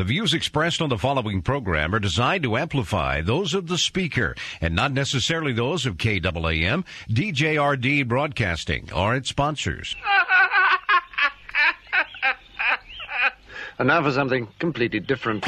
The views expressed on the following program are designed to amplify those of the speaker and not necessarily those of KAAM, DJRD Broadcasting, or its sponsors. And now for something completely different.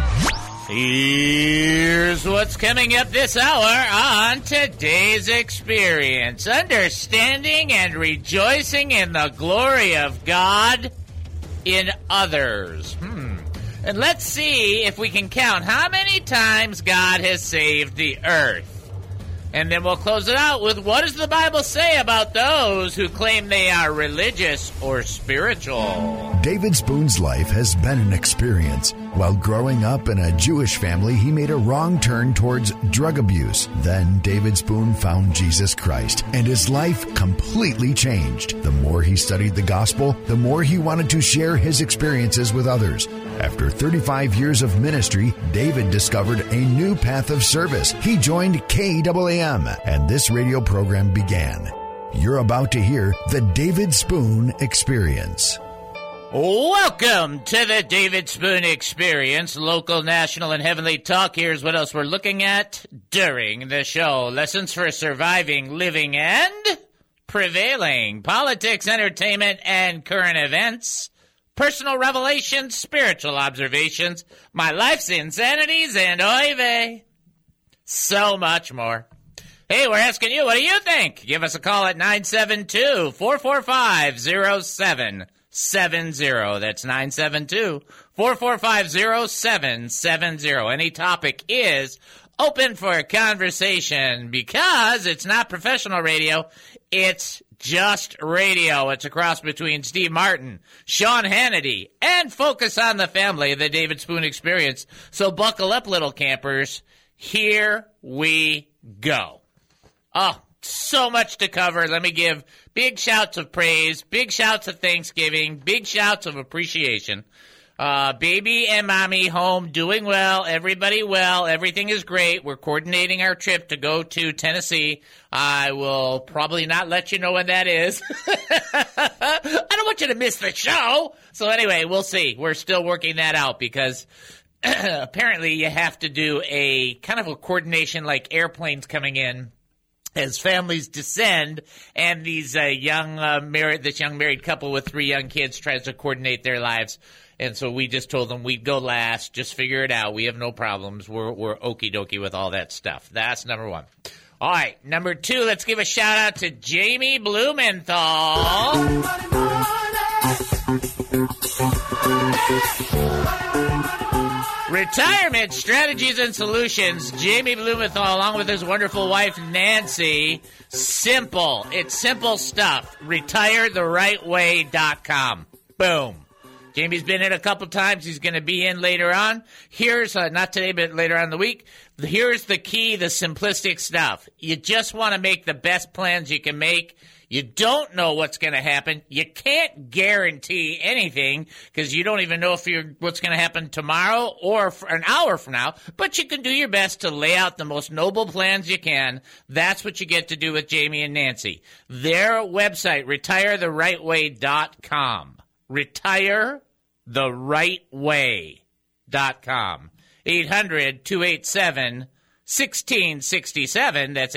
Here's what's coming up this hour on today's experience. Understanding and rejoicing in the glory of God in others. And let's see if we can count how many times God has saved the earth. And then we'll close it out with, what does the Bible say about those who claim they are religious or spiritual? David Spoon's life has been an experience. While growing up in a Jewish family, he made a wrong turn towards drug abuse. Then David Spoon found Jesus Christ, and his life completely changed. The more he studied the gospel, the more he wanted to share his experiences with others. After 35 years of ministry, David discovered a new path of service. He joined KAAM, and this radio program began. You're about to hear the David Spoon Experience. Welcome to the David Spoon Experience, local, national, and heavenly talk. Here's what else we're looking at during the show. Lessons for surviving, living, and prevailing. Politics, entertainment, and current events. Personal revelations, spiritual observations, my life's insanities, and oy vey. So much more. Hey, we're asking you, what do you think? Give us a call at 972-445-0770. That's 972-445-0770. Any topic is open for conversation because it's not professional radio. It's just radio. It's a cross between Steve Martin, Sean Hannity, and Focus on the Family, the David Spoon Experience. So buckle up, little campers. Here we go. Oh, so much to cover. Let me give big shouts of praise, big shouts of thanksgiving, big shouts of appreciation. Baby and mommy home, doing well, everybody well, everything is great. We're coordinating our trip to go to Tennessee. I will probably not let you know when that is. I don't want you to miss the show. So anyway, we'll see. We're still working that out because apparently you have to do a kind of a coordination like airplanes coming in as families descend, and these this young married couple with 3 young kids tries to coordinate their lives. And so we just told them we'd go last. Just figure it out. We have no problems. We're okie dokie with all that stuff. That's number 1. All right, number 2, let's give a shout out to Jamie Blumenthal. Retirement Strategies and Solutions. Jamie Blumenthal, along with his wonderful wife, Nancy. Simple. It's simple stuff. RetireTheRightWay.com. Boom. Jamie's been in a couple times. He's going to be in later on. Here's, not today, but later on in the week. Here's the key, the simplistic stuff. You just want to make the best plans you can make. You don't know what's going to happen. You can't guarantee anything because you don't even know what's going to happen tomorrow or for an hour from now. But you can do your best to lay out the most noble plans you can. That's what you get to do with Jamie and Nancy. Their website, RetireTheRightWay.com. RetireTheRightWay.com. 800-287-1667. That's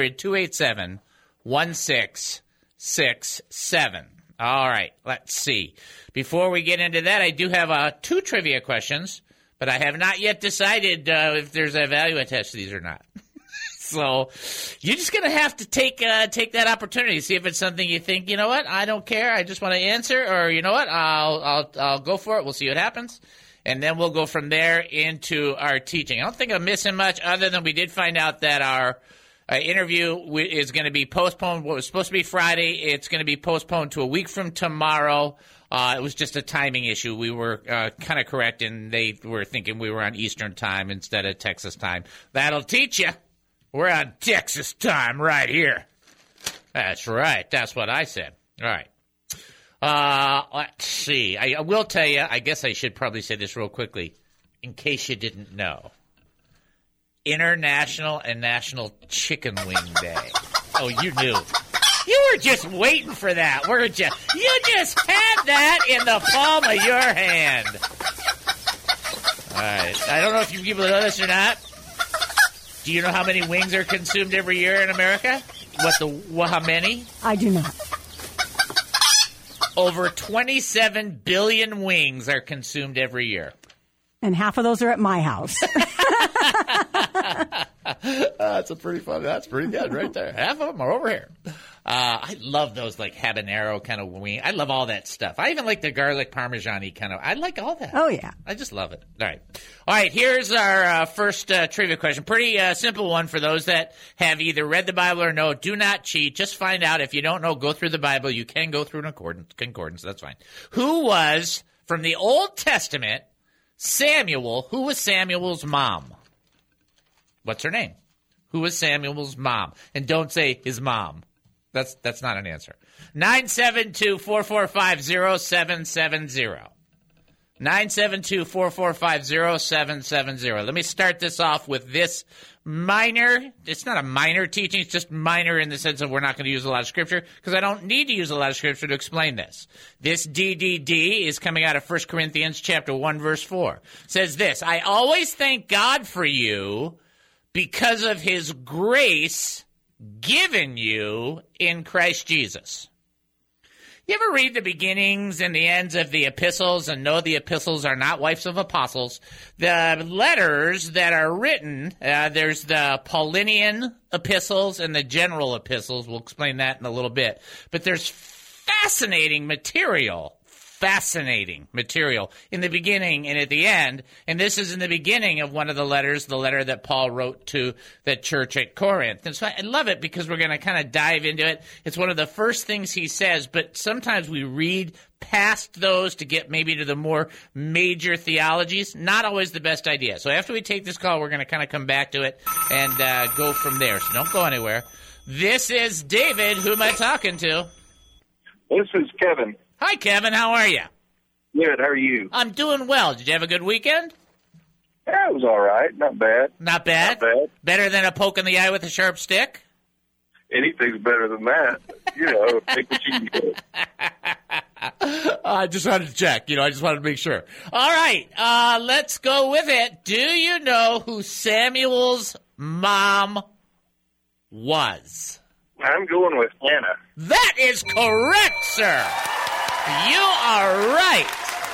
800-287-1667. All right, let's see. Before we get into that, I do have 2 trivia questions, but I have not yet decided if there's a value attached to these or not. So you're just going to have to take that opportunity, see if it's something you think, you know what, I don't care, I just want to answer, or you know what, I'll go for it. We'll see what happens. And then we'll go from there into our teaching. I don't think I'm missing much other than we did find out that our interview is going to be postponed. What was supposed to be Friday, it's going to be postponed to a week from tomorrow. It was just a timing issue. We were kind of correct, and they were thinking we were on Eastern time instead of Texas time. That'll teach you. We're on Texas time right here. That's right. That's what I said. All right. Let's see. I will tell you, I guess I should probably say this real quickly, in case you didn't know. International and National Chicken Wing Day. Oh, you knew. You were just waiting for that, weren't you? You just had that in the palm of your hand. right. I don't know if you people know this or not. Do you know how many wings are consumed every year in America? How many? I do not. Over 27 billion wings are consumed every year. And half of those are at my house. That's pretty good right there. Half of them are over here. I love those like habanero kind of wing. I love all that stuff. I even like the garlic parmesan-y kind of. I like all that. Oh, yeah. I just love it. All right. Here's our first trivia question. Pretty simple one for those that have either read the Bible or no. Do not cheat. Just find out. If you don't know, go through the Bible. You can go through an concordance. That's fine. Who was, from the Old Testament, Samuel, who was Samuel's mom? What's her name? Who was Samuel's mom? And don't say his mom. That's not an answer. 972-445-0770. 972-445-0770. Let me start this off with this minor. It's not a minor teaching. It's just minor in the sense of we're not going to use a lot of scripture because I don't need to use a lot of scripture to explain this. This DDD is coming out of 1 Corinthians chapter 1, verse 4. It says this, I always thank God for you because of his grace given you in Christ Jesus. You ever read the beginnings and the ends of the epistles and know the epistles are not wives of apostles? The letters that are written, there's the Paulinian epistles and the general epistles. We'll explain that in a little bit. But there's fascinating material in the beginning and at the end. And this is in the beginning of one of the letters, the letter that Paul wrote to the church at Corinth. And so I love it because we're going to kind of dive into it. It's one of the first things he says, but sometimes we read past those to get maybe to the more major theologies. Not always the best idea. So after we take this call, we're going to kind of come back to it and go from there. So don't go anywhere. This is David. Who am I talking to? This is Kevin. Hi, Kevin. How are you? Good. How are you? I'm doing well. Did you have a good weekend? Yeah, it was all right. Not bad. Not bad? Not bad. Better than a poke in the eye with a sharp stick? Anything's better than that. Take what you can get. I just wanted to check. I just wanted to make sure. All right. Let's go with it. Do you know who Samuel's mom was? I'm going with Anna. That is correct, sir. You are right.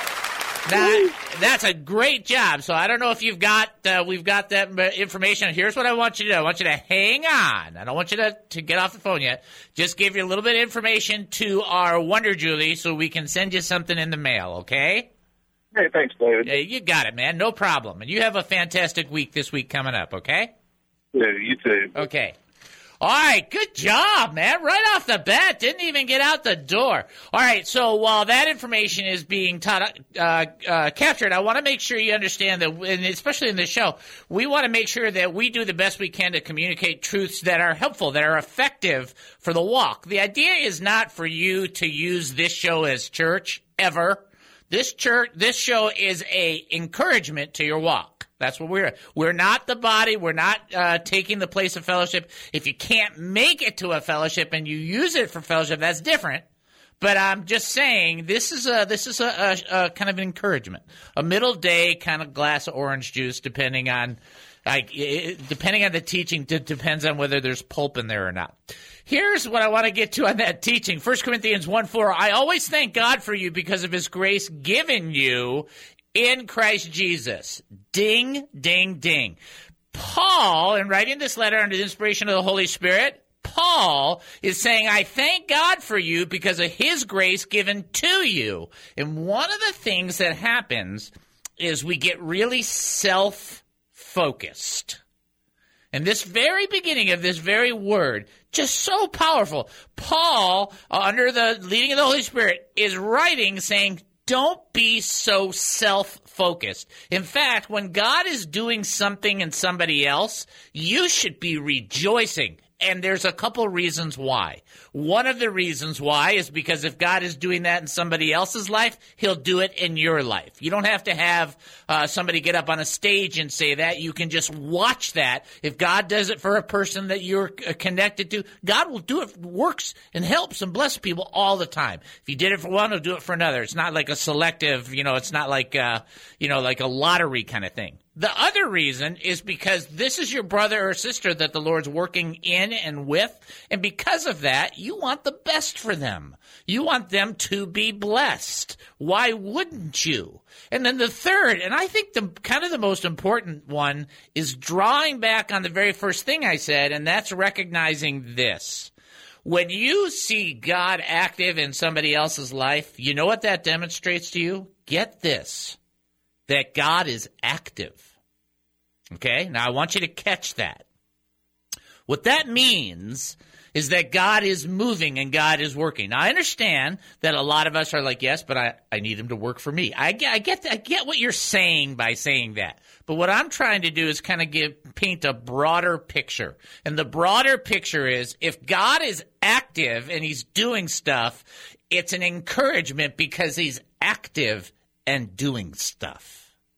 That's a great job. So I don't know if we've got that information. Here's what I want you to do. I want you to hang on. I don't want you to get off the phone yet. Just give you a little bit of information to our Wonder Julie so we can send you something in the mail, okay? Hey, thanks, David. Yeah, you got it, man. No problem. And you have a fantastic week this week coming up, okay? Yeah, you too. Okay. All right, good job, man. Right off the bat, didn't even get out the door. All right, so while that information is being captured, I want to make sure you understand that, and especially in this show, we want to make sure that we do the best we can to communicate truths that are helpful, that are effective for the walk. The idea is not for you to use this show as church, ever. This show is a encouragement to your walk. That's what we're not the body. We're not taking the place of fellowship. If you can't make it to a fellowship and you use it for fellowship, that's different. But I'm just saying this is a kind of an encouragement, a middle day kind of glass of orange juice, depending on the teaching. Depends on whether there's pulp in there or not. Here's what I want to get to on that teaching. 1 Corinthians 1:4. I always thank God for you because of his grace given you in Christ Jesus. Ding, ding, ding. Paul, in writing this letter under the inspiration of the Holy Spirit, Paul is saying, I thank God for you because of his grace given to you. And one of the things that happens is we get really self-focused. And this very beginning of this very word, just so powerful. Paul, under the leading of the Holy Spirit, is writing saying, don't be so self-focused. In fact, when God is doing something in somebody else, you should be rejoicing. And there's a couple reasons why. One of the reasons why is because if God is doing that in somebody else's life, he'll do it in your life. You don't have to have somebody get up on a stage and say that. You can just watch that. If God does it for a person that you're connected to, God will do it, works and helps and bless people all the time. If he did it for one, he'll do it for another. It's not like a selective, it's not like, like a lottery kind of thing. The other reason is because this is your brother or sister that the Lord's working in and with, and because of that, you want the best for them. You want them to be blessed. Why wouldn't you? And then the third, and I think the most important one, is drawing back on the very first thing I said, and that's recognizing this. When you see God active in somebody else's life, you know what that demonstrates to you? Get this, that God is active. Okay, now I want you to catch that. What that means is that God is moving and God is working. Now, I understand that a lot of us are like, yes, but I need him to work for me. I get what you're saying by saying that. But what I'm trying to do is kind of paint a broader picture. And the broader picture is if God is active and he's doing stuff, it's an encouragement because he's active and doing stuff.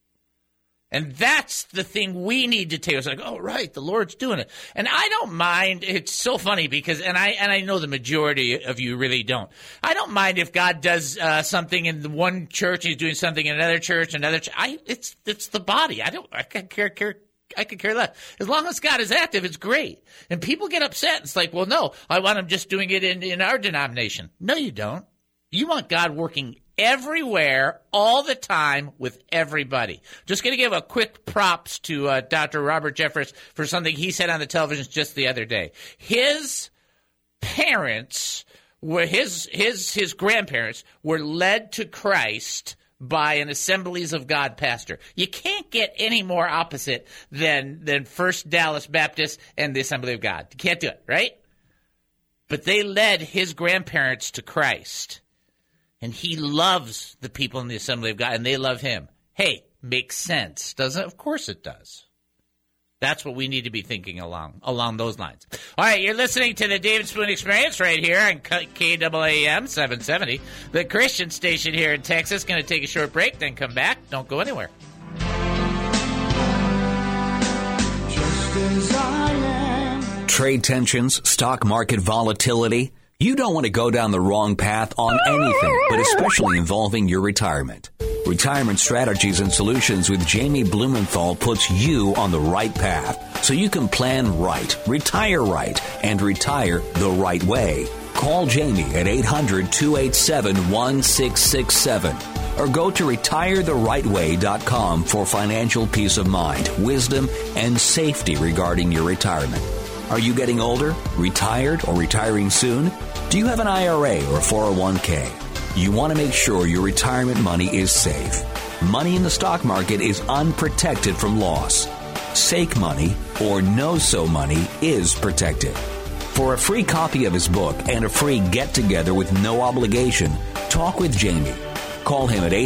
And that's the thing we need to take. It's like, oh, right, the Lord's doing it. And I don't mind. It's so funny because, and I know the majority of you really don't. I don't mind if God does something in the one church, he's doing something in another church, it's the body. I could care less. As long as God is active, it's great. And people get upset. It's like, well, no, I want him just doing it in our denomination. No, you don't. You want God working everywhere, all the time, with everybody. Just going to give a quick props to Dr. Robert Jeffress for something he said on the television just the other day. His parents were his grandparents were led to Christ by an Assemblies of God pastor. You can't get any more opposite than First Dallas Baptist and the Assembly of God. You can't do it, right? But they led his grandparents to Christ. And he loves the people in the Assembly of God, and they love him. Hey, makes sense, doesn't it? Of course it does. That's what we need to be thinking along those lines. All right, you're listening to the David Spoon Experience right here on KAAM 770, the Christian station here in Texas. Going to take a short break, then come back. Don't go anywhere. Just as I am. Trade tensions, stock market volatility. You don't want to go down the wrong path on anything, but especially involving your retirement. Retirement Strategies and Solutions with Jamie Blumenthal puts you on the right path so you can plan right, retire right, and retire the right way. Call Jamie at 800-287-1667 or go to retiretherightway.com for financial peace of mind, wisdom, and safety regarding your retirement. Are you getting older, retired, or retiring soon? Do you have an IRA or a 401k? You want to make sure your retirement money is safe. Money in the stock market is unprotected from loss. Sake money or no-so money is protected. For a free copy of his book and a free get-together with no obligation, talk with Jamie. Call him at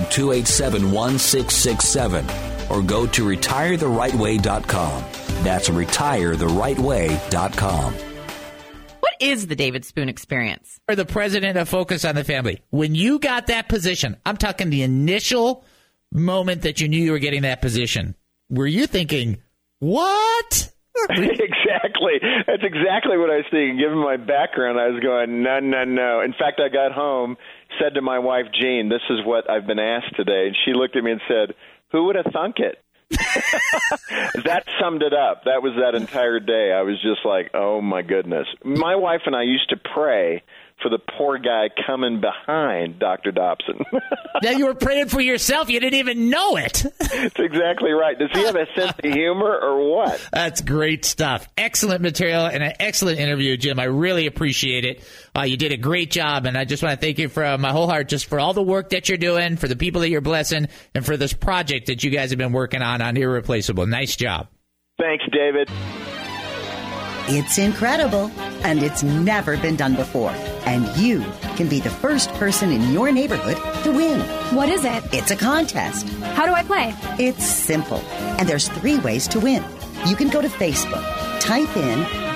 800-287-1667 or go to retiretherightway.com. That's retiretherightway.com. What is the David Spoon Experience? Or the president of Focus on the Family. When you got that position, I'm talking the initial moment that you knew you were getting that position, were you thinking, what? Exactly. That's exactly what I was thinking. Given my background, I was going, no. In fact, I got home, said to my wife, Jean, this is what I've been asked today. And she looked at me and said, who would have thunk it? That summed it up. That was that entire day. I was just like, oh, my goodness. My wife and I used to pray for the poor guy coming behind Dr. Dobson. Now you were praying for yourself. You didn't even know it. That's exactly right. Does he have a sense of humor or what? That's great stuff. Excellent material and an excellent interview, Jim. I really appreciate it. You did a great job, and I just want to thank you from my whole heart just for all the work that you're doing, for the people that you're blessing, and for this project that you guys have been working on Irreplaceable. Nice job. Thanks, David. It's incredible, and it's never been done before. And you can be the first person in your neighborhood to win. What is it? It's a contest. How do I play? It's simple, and there's 3 ways to win. You can go to Facebook, type in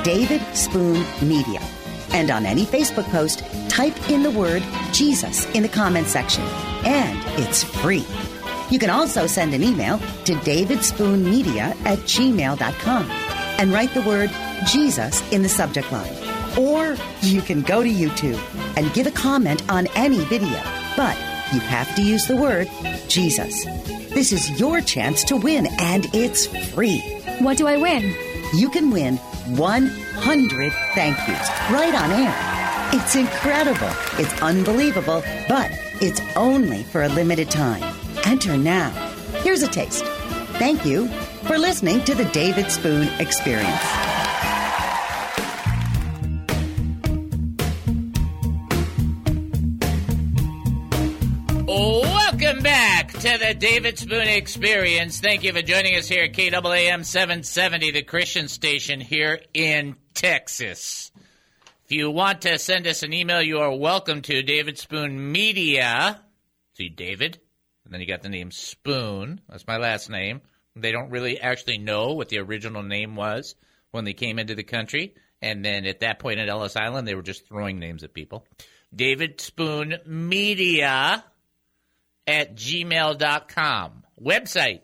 David Spoon Media. And on any Facebook post, type in the word Jesus in the comment section. And it's free. You can also send an email to davidspoonmedia@gmail.com and write the word Jesus in the subject line. Or you can go to YouTube and give a comment on any video. But you have to use the word Jesus. This is your chance to win, and it's free. What do I win? You can win 100 thank yous right on air. It's incredible. It's unbelievable, but it's only for a limited time. Enter now. Here's a taste. Thank you for listening to the David Spoon Experience. Welcome back to the David Spoon Experience. Thank you for joining us here at KAAM 770, the Christian station here in Texas. If you want to send us an email, you are welcome to David Spoon Media. See, David, and then you got the name Spoon. That's my last name. They don't really actually know what the original name was when they came into the country. And then at that point at Ellis Island, they were just throwing names at people. David Spoon Media at gmail.com. Website,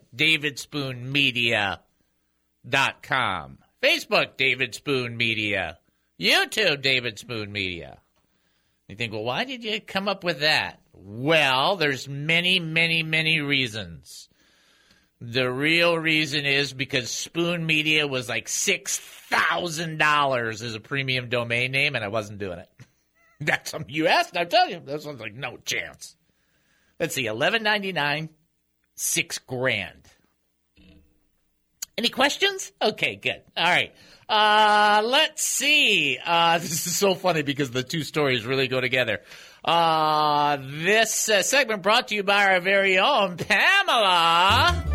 davidspoonmedia.com. Facebook, David Spoon Media. YouTube, David Spoon Media. You think, well, why did you come up with that? Well, there's many, many, many reasons. The real reason is because Spoon Media was like $6,000 as a premium domain name, and I wasn't doing it. That's something you asked, I'm telling you. That one's like, no chance. Let's see, $11.99, $6,000. Any questions? Okay, good. All right. Let's see. This is so funny because the two stories really go together. This segment brought to you by our very own Pamela.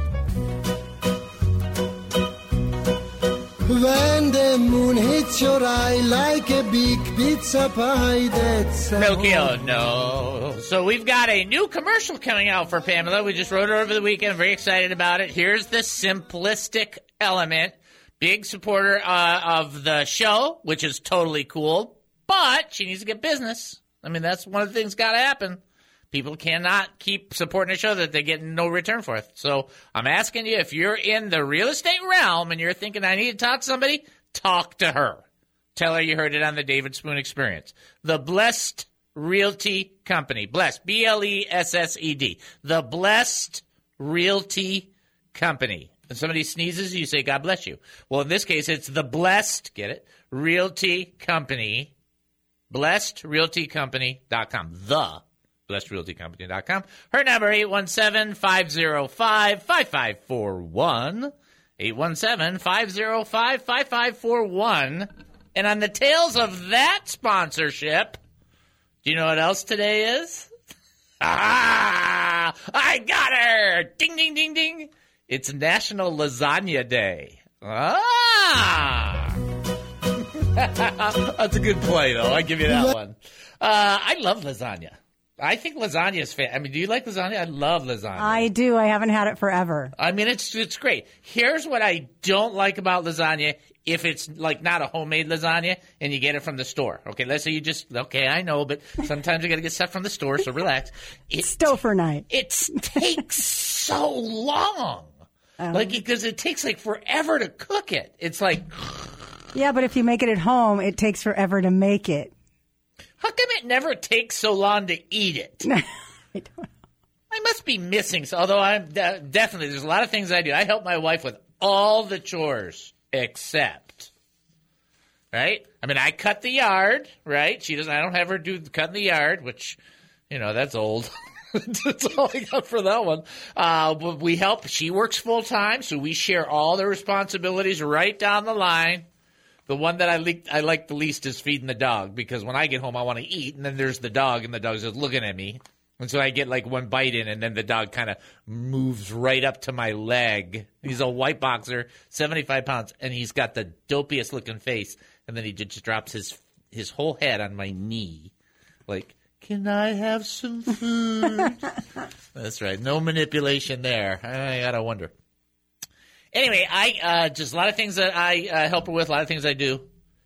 When the moon hits your eye like a big pizza pie, that's Melchior, no. So we've got a new commercial coming out for Pamela. We just wrote it over the weekend. Very excited about it. Here's the simplistic element. Big supporter of the show, which is totally cool. But she needs to get business. I mean, that's one of the things got to happen. People cannot keep supporting a show that they get no return for it. So I'm asking you, if you're in the real estate realm and you're thinking, I need to talk to somebody, talk to her. Tell her you heard it on the David Spoon Experience. The Blessed Realty Company. Blessed, B-L-E-S-S-E-D. The Blessed Realty Company. When somebody sneezes, you say, God bless you. Well, in this case, it's the Blessed, get it, Realty Company. BlessedRealtyCompany.com. The BlessedRealtyCompany.com. Her number, 817-505-5541. 817-505-5541. And on the tails of that sponsorship, do you know what else today is? Ah! I got her! Ding, ding, ding, ding. It's National Lasagna Day. Ah! That's a good play, though. I'll give you that one. I love lasagna. I think lasagna is I mean, do you like lasagna? I love lasagna. I do. I haven't had it forever. I mean, it's great. Here's what I don't like about lasagna. If it's like not a homemade lasagna and you get it from the store. Okay, let's say you just, okay, I know, but sometimes you got to get stuff from the store, so relax. Stouffer night. It takes so long. Like, because it takes like forever to cook it. It's like... Yeah, but if you make it at home, it takes forever to make it. How come it never takes so long to eat it? I don't know. I must be missing. Although I'm definitely, there's a lot of things I do. I help my wife with all the chores except, right? I mean, I cut the yard, right? She doesn't. I don't have her do cutting the yard, which, you know, that's old. That's all I got for that one. But we help. She works full time, so we share all the responsibilities right down the line. The one that I like the least is feeding the dog, because when I get home, I want to eat, and then there's the dog, and the dog's just looking at me. And so I get like one bite in, and then the dog kind of moves right up to my leg. He's a white boxer, 75 pounds, and he's got the dopiest looking face. And then he just drops his whole head on my knee. Like, can I have some food? That's right. No manipulation there. I got to wonder. Anyway, I just a lot of things that I help her with, a lot of things I do.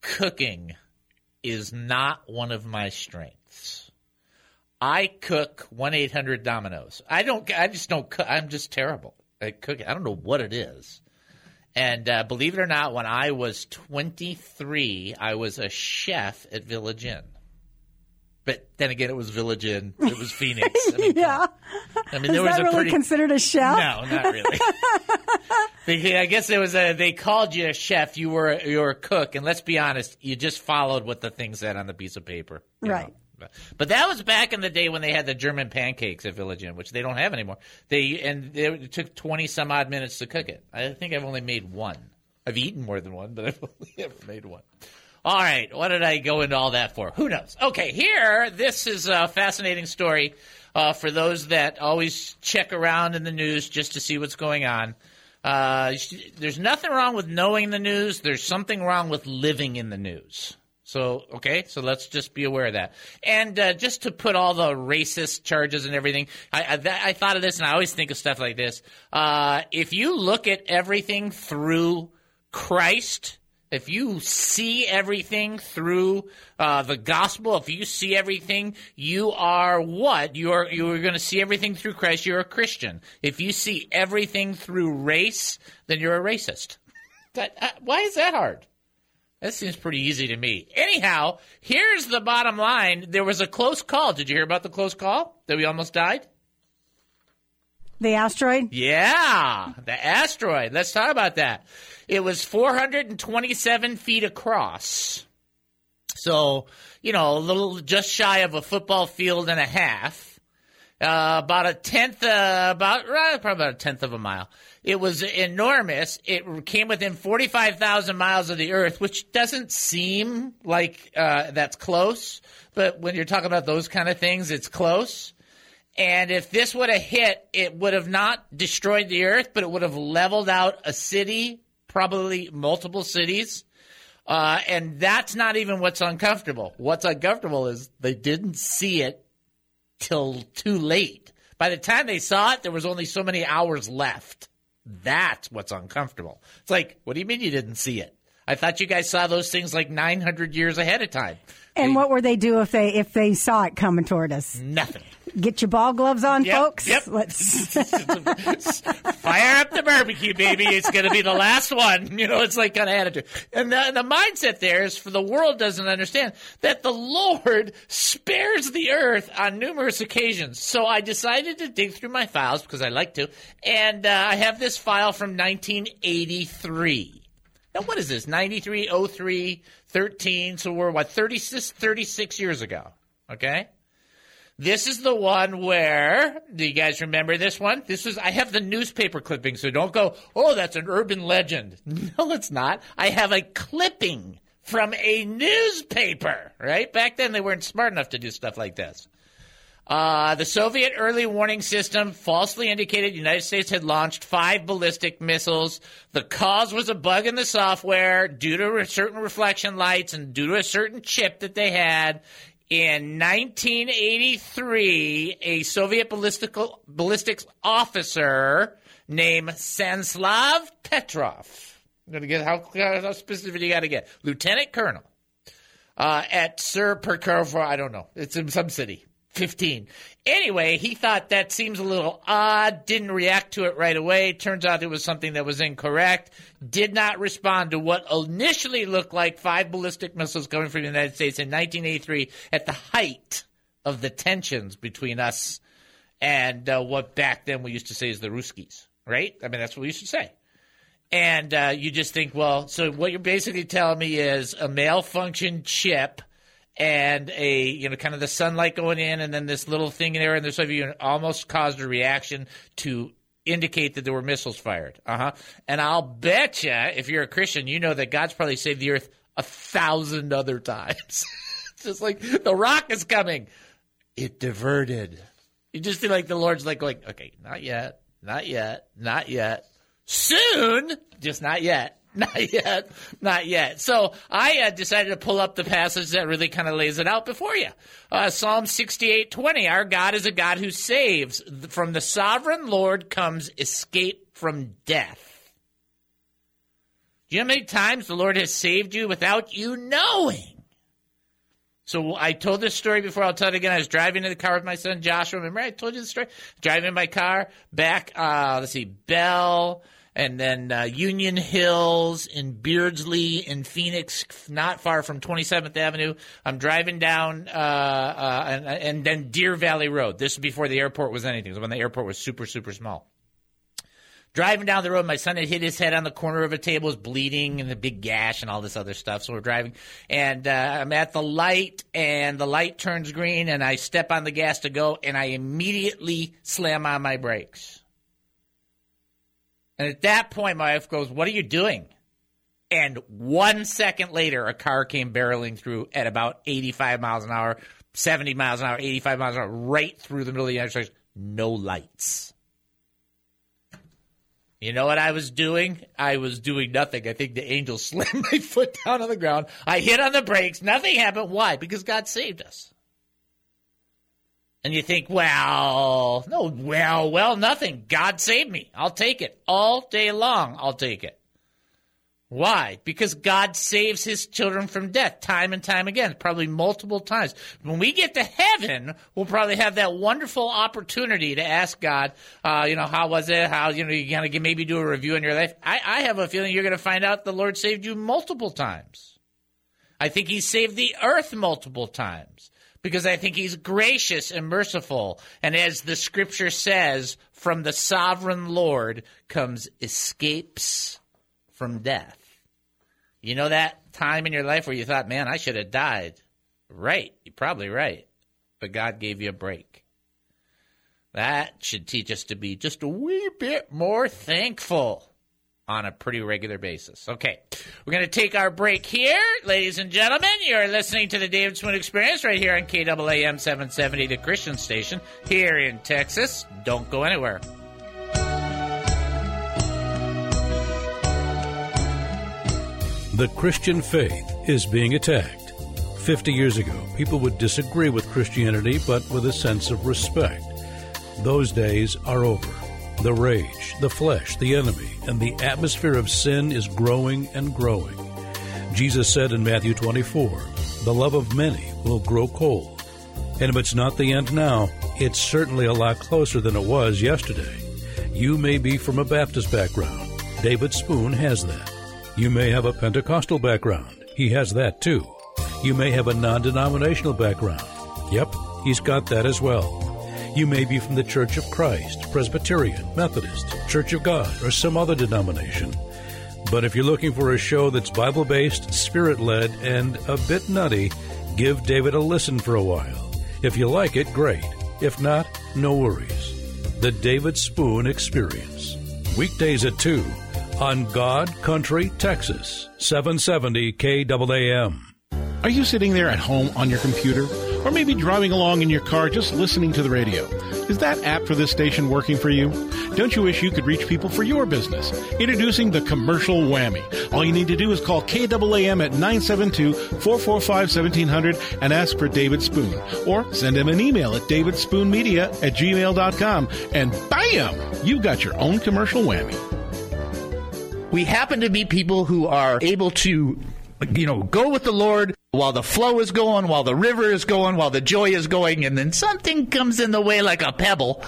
cooking is not one of my strengths. I cook 1-800-Dominoes. I just don't cook. I'm just terrible at cooking. I don't know what it is. And believe it or not, when I was 23, I was a chef at Village Inn. But then again, it was Village Inn. It was Phoenix. I mean, yeah. I mean, is there was that really considered a chef? No, not really. I guess it was they called you a chef. You were a cook, and let's be honest, you just followed what the thing said on the piece of paper. Right. Know? But that was back in the day when they had the German pancakes at Village Inn, which they don't have anymore. It took 20 some odd minutes to cook it. I think I've only made one. I've eaten more than one, but I've only ever made one. All right, what did I go into all that for? Who knows? Okay, this is a fascinating story for those that always check around in the news just to see what's going on. There's nothing wrong with knowing the news. There's something wrong with living in the news. So let's just be aware of that. And just to put all the racist charges and everything, I thought of this, and I always think of stuff like this. If you look at everything through Christ, if you see everything through the gospel, if you see everything, you are what? You are going to see everything through Christ. You're a Christian. If you see everything through race, then you're a racist. Why is that hard? That seems pretty easy to me. Anyhow, here's the bottom line. There was a close call. Did you hear about the close call that we almost died? The asteroid? Yeah, the asteroid. Let's talk about that. It was 427 feet across. So, a little just shy of a football field and a half. About a tenth of a mile. It was enormous. It came within 45,000 miles of the Earth, which doesn't seem like that's close. But when you're talking about those kind of things, it's close. And if this would have hit, it would have not destroyed the Earth, but it would have leveled out a city, probably multiple cities. And that's not even what's uncomfortable. What's uncomfortable is they didn't see it till too late. By the time they saw it, there was only so many hours left. That's what's uncomfortable. It's like, what do you mean you didn't see it? I thought you guys saw those things like 900 years ahead of time. And what would they do if they saw it coming toward us? Nothing. Get your ball gloves on, folks. Yep. Let's fire up the barbecue, baby. It's going to be the last one. It's like kind of attitude. And the mindset there is for the world doesn't understand that the Lord spares the earth on numerous occasions. So I decided to dig through my files because I like to. And I have this file from 1983. Now, what is this? 93, 03, 13. So we're, 36 years ago. Okay? This is the one where, do you guys remember this one? I have the newspaper clipping, so don't go, oh, that's an urban legend. No, it's not. I have a clipping from a newspaper, right? Back then, they weren't smart enough to do stuff like this. The Soviet early warning system falsely indicated the United States had launched 5 ballistic missiles. The cause was a bug in the software due to certain reflection lights and due to a certain chip that they had. In 1983, a Soviet ballistics officer named Stanislav Petrov. I'm going to get how specific you got to get. Lieutenant Colonel at Sir I don't know. It's in some city. 15. Anyway, he thought that seems a little odd, didn't react to it right away. Turns out it was something that was incorrect. Did not respond to what initially looked like 5 ballistic missiles coming from the United States in 1983 at the height of the tensions between us and what back then we used to say is the Ruskies, right? I mean, that's what we used to say. And you just think, well, so what you're basically telling me is a malfunctioned chip and kind of the sunlight going in and then this little thing in there and the Soviet Union almost caused a reaction to indicate that there were missiles fired. And I'll bet you, if you're a Christian, you know that God's probably saved the earth 1,000 other times. It's just like the rock is coming. It diverted. You just feel like the Lord's like going, okay, not yet, not yet, not yet. Soon, just not yet. Not yet. Not yet. So I decided to pull up the passage that really kind of lays it out before you. Psalm 68:20. Our God is a God who saves. From the sovereign Lord comes escape from death. Do you know how many times the Lord has saved you without you knowing? So I told this story before. I'll tell it again. I was driving in the car with my son Joshua. Remember I told you the story? Driving in my car back, Bell, and then Union Hills and Beardsley and Phoenix, not far from 27th Avenue. I'm driving down and then Deer Valley Road. This is before the airport was anything. So when the airport was super, super small. Driving down the road, my son had hit his head on the corner of a table, was bleeding, and a big gash and all this other stuff. So we're driving, and I'm at the light, and the light turns green, and I step on the gas to go, and I immediately slam on my brakes. And at that point, my wife goes, "What are you doing?" And 1 second later, a car came barreling through at about 85 miles an hour, 70 miles an hour, 85 miles an hour, right through the middle of the intersection. No lights. You know what I was doing? I was doing nothing. I think the angel slammed my foot down on the ground. I hit on the brakes. Nothing happened. Why? Because God saved us. And you think, well, nothing. God saved me. I'll take it. All day long, I'll take it. Why? Because God saves his children from death time and time again, probably multiple times. When we get to heaven, we'll probably have that wonderful opportunity to ask God, how was it? How, you're going to maybe do a review on your life. I have a feeling you're going to find out the Lord saved you multiple times. I think he saved the earth multiple times because I think he's gracious and merciful. And as the scripture says, from the sovereign Lord comes escapes from death. You know that time in your life where you thought, man, I should have died? Right. You're probably right. But God gave you a break. That should teach us to be just a wee bit more thankful on a pretty regular basis. Okay. We're going to take our break here. Ladies and gentlemen, you're listening to the David Spoon Experience right here on KAAM 770, the Christian station here in Texas. Don't go anywhere. The Christian faith is being attacked. 50 years ago, people would disagree with Christianity, but with a sense of respect. Those days are over. The rage, the flesh, the enemy, and the atmosphere of sin is growing and growing. Jesus said in Matthew 24, the love of many will grow cold. And if it's not the end now, it's certainly a lot closer than it was yesterday. You may be from a Baptist background. David Spoon has that. You may have a Pentecostal background. He has that too. You may have a non-denominational background. Yep, he's got that as well. You may be from the Church of Christ, Presbyterian, Methodist, Church of God, or some other denomination. But if you're looking for a show that's Bible-based, Spirit-led, and a bit nutty, give David a listen for a while. If you like it, great. If not, no worries. The David Spoon Experience. Weekdays at 2. On God Country, Texas, 770 KAAM. Are you sitting there at home on your computer? Or maybe driving along in your car just listening to the radio? Is that app for this station working for you? Don't you wish you could reach people for your business? Introducing the Commercial Whammy. All you need to do is call KAAM at 972-445-1700 and ask for David Spoon. Or send him an email at davidspoonmedia@gmail.com. And bam! You've got your own Commercial Whammy. We happen to be people who are able to, go with the Lord while the flow is going, while the river is going, while the joy is going, and then something comes in the way like a pebble,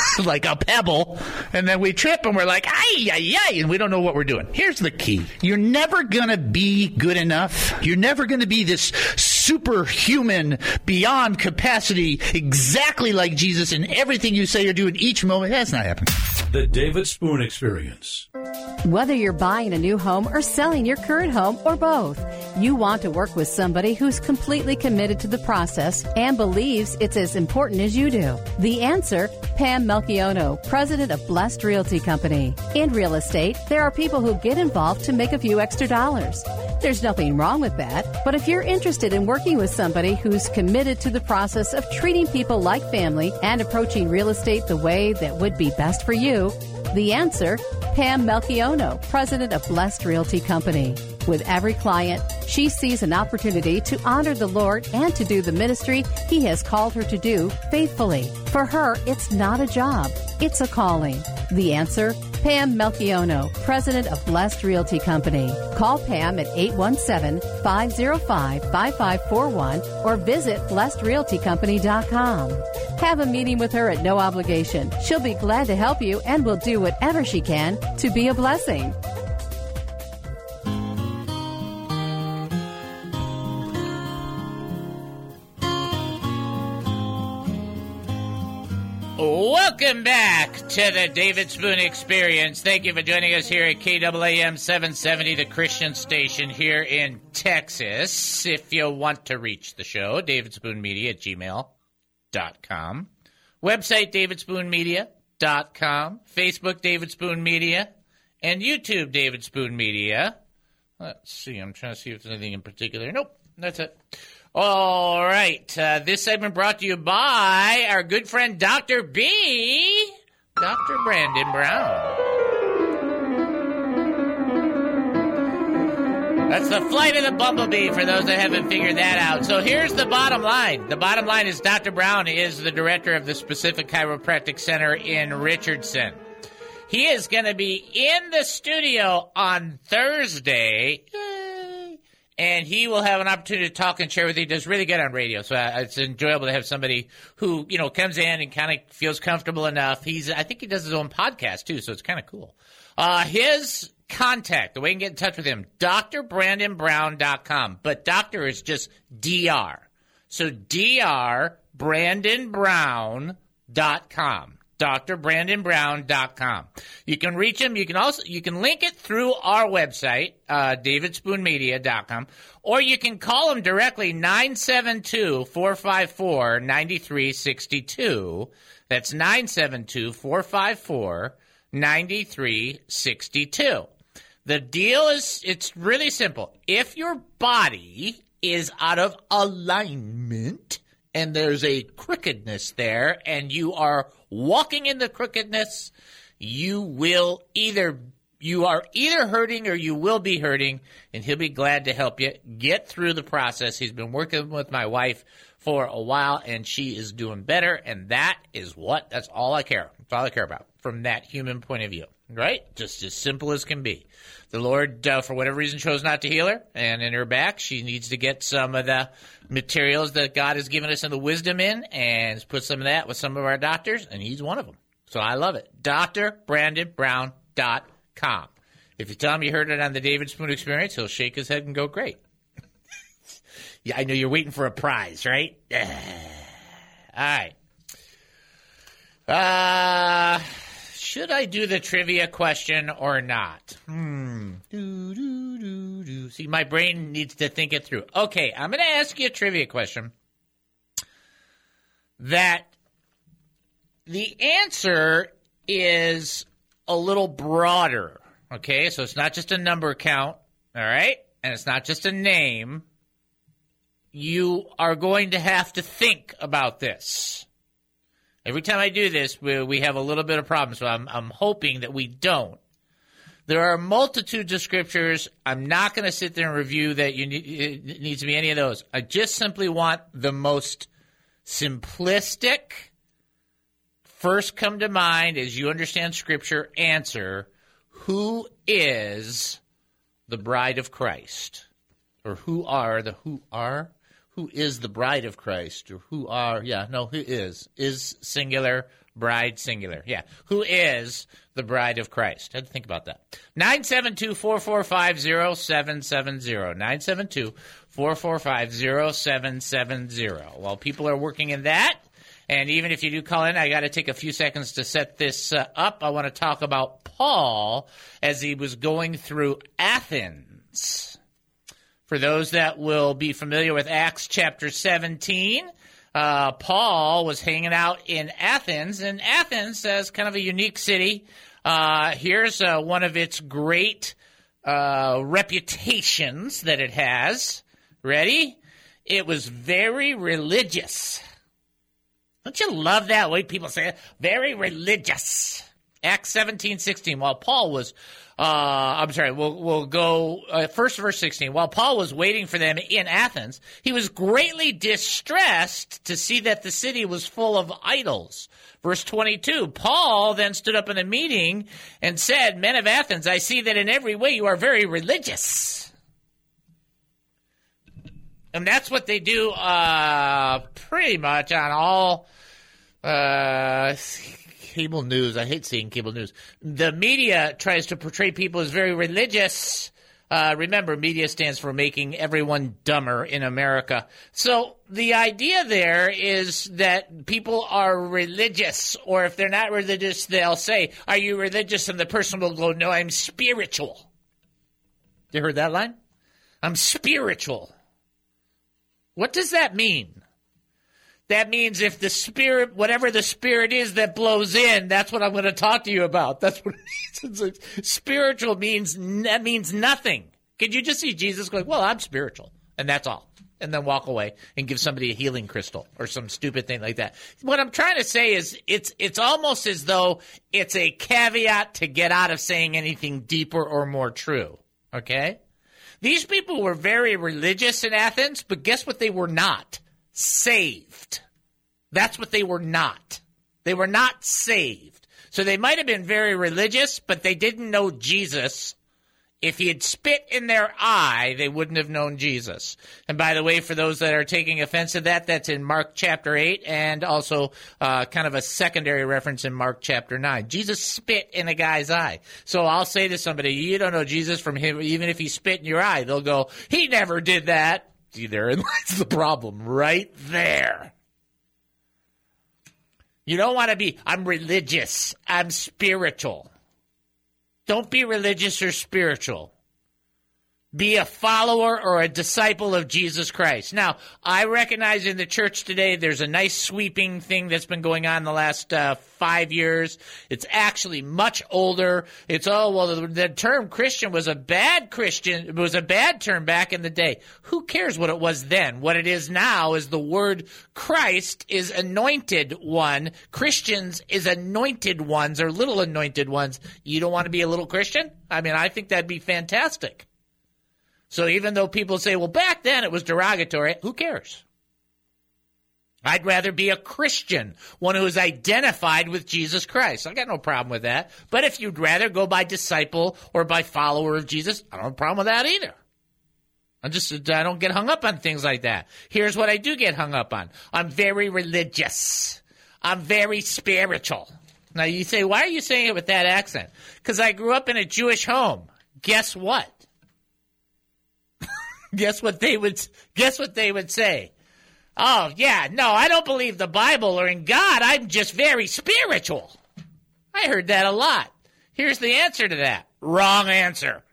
and then we trip and we're like, ay, and we don't know what we're doing. Here's the key. You're never going to be good enough. You're never going to be this superhuman, beyond capacity, exactly like Jesus in everything you say or do in each moment. That's not happening. The David Spoon Experience. Whether you're buying a new home or selling your current home or both, you want to work with somebody who's completely committed to the process and believes it's as important as you do. The answer, Pam Melchiono, president of Blessed Realty Company. In real estate, there are people who get involved to make a few extra dollars. There's nothing wrong with that, but if you're interested in working with somebody who's committed to the process of treating people like family and approaching real estate the way that would be best for you, the answer, Pam Melchiono, president of Blessed Realty Company. With every client, she sees an opportunity to honor the Lord and to do the ministry He has called her to do faithfully. For her, it's not a job, it's a calling. The answer, Pam Melchiono, president of Blessed Realty Company. Call Pam at 817-505-5541 or visit blessedrealtycompany.com. Have a meeting with her at no obligation. She'll be glad to help you and will do whatever she can to be a blessing. Welcome back to the David Spoon Experience. Thank you for joining us here at KAAM 770, the Christian station here in Texas. If you want to reach the show, davidspoonmedia@gmail.com. Website, davidspoonmedia.com. Facebook, David Spoon Media. And YouTube, David Spoon Media. Let's see. I'm trying to see if there's anything in particular. Nope. That's it. All right. This segment brought to you by our good friend Dr. B, Dr. Brandon Brown. That's the flight of the bumblebee for those that haven't figured that out. So here's the bottom line. The bottom line is Dr. Brown is the director of the Specific Chiropractic Center in Richardson. He is going to be in the studio on Thursday. And he will have an opportunity to talk and share with you. He does really good on radio, so it's enjoyable to have somebody who, you know, comes in and kind of feels comfortable enough. I think he does his own podcast, too, so it's kind of cool. His contact, the way you can get in touch with him, drbrandonbrown.com. But doctor is just DR. So drbrandonbrown.com. drbrandonbrown.com. You can reach him. You can link it through our website, davidspoonmedia.com, or you can call him directly, 972-454-9362. That's 972-454-9362. The deal is, it's really simple. If your body is out of alignment and there's a crookedness there and you are walking in the crookedness, you are either hurting or you will be hurting, and he'll be glad to help you get through the process. He's been working with my wife for a while, and she is doing better, and that's all I care. That's all I care about from that human point of view, right? Just as simple as can be. The Lord, for whatever reason, chose not to heal her, and in her back, she needs to get some of the materials that God has given us and the wisdom in, and put some of that with some of our doctors, and he's one of them. So I love it. drbrandonbrown.com. If you tell him you heard it on the David Spoon Experience, he'll shake his head and go, great. Yeah, I know you're waiting for a prize, right? All right. Should I do the trivia question or not? See, my brain needs to think it through. Okay, I'm going to ask you a trivia question that the answer is a little broader, okay? So it's not just a number count, all right? And it's not just a name. You are going to have to think about this. Every time I do this, we have a little bit of problem, so I'm hoping that we don't. There are multitudes of scriptures. I'm not going to sit there and review that it needs to be any of those. I just simply want the most simplistic, first come to mind as you understand Scripture answer, who is the bride of Christ? Or who is the bride of Christ? Or who is singular, bride singular. Yeah, who is the bride of Christ? I had to think about that. 972-445-0770. 972-445-0770. While people are working in that, and even if you do call in, I got to take a few seconds to set this up. I want to talk about Paul as he was going through Athens. For those that will be familiar with Acts chapter 17, Paul was hanging out in Athens, and Athens is kind of a unique city. Here's one of its great reputations that it has. Ready? It was very religious. Don't you love that way people say it? Very religious. Acts 17:16. While Paul was, we'll go first verse 16. While Paul was waiting for them in Athens, he was greatly distressed to see that the city was full of idols. Verse 22, Paul then stood up in a meeting and said, "Men of Athens, I see that in every way you are very religious." And that's what they do pretty much on all cable news. I hate seeing cable news. The media tries to portray people as very religious. Remember, media stands for making everyone dumber in America. So the idea there is that people are religious, or if they're not religious, they'll say, "Are you religious?" And the person will go, "No, I'm spiritual." You heard that line? I'm spiritual. What does that mean? That means if the spirit, whatever the spirit is that blows in, that's what I'm going to talk to you about. That's what it means. It's like, spiritual means nothing. Could you just see Jesus going, "Well, I'm spiritual," and that's all, and then walk away and give somebody a healing crystal or some stupid thing like that? What I'm trying to say is it's almost as though it's a caveat to get out of saying anything deeper or more true, okay? These people were very religious in Athens, but guess what they were not? Saved. That's what they were not. They were not saved. So they might have been very religious, but they didn't know Jesus. If he had spit in their eye, they wouldn't have known Jesus. And by the way, for those that are taking offense to that, that's in Mark chapter 8 and also kind of a secondary reference in Mark chapter 9. Jesus spit in a guy's eye. So I'll say to somebody, "You don't know Jesus from him, even if he spit in your eye." They'll go, "He never did that." See, therein lies the problem right there. You don't want to be, "I'm religious, I'm spiritual." Don't be religious or spiritual. Be a follower or a disciple of Jesus Christ. Now, I recognize in the church today there's a nice sweeping thing that's been going on the last 5 years. It's actually much older. It's, the term Christian was a bad Christian. It was a bad term back in the day. Who cares what it was then? What it is now is the word Christ is anointed one. Christians is anointed ones or little anointed ones. You don't want to be a little Christian? I mean, I think that'd be fantastic. So even though people say, "Well, back then it was derogatory," who cares? I'd rather be a Christian, one who is identified with Jesus Christ. I got no problem with that. But if you'd rather go by disciple or by follower of Jesus, I don't have a problem with that either. I don't get hung up on things like that. Here's what I do get hung up on. I'm very religious. I'm very spiritual. Now you say, "Why are you saying it with that accent?" Because I grew up in a Jewish home. Guess what? Guess what they would say? "Oh, yeah, no, I don't believe the Bible or in God. I'm just very spiritual." I heard that a lot. Here's the answer to that. Wrong answer.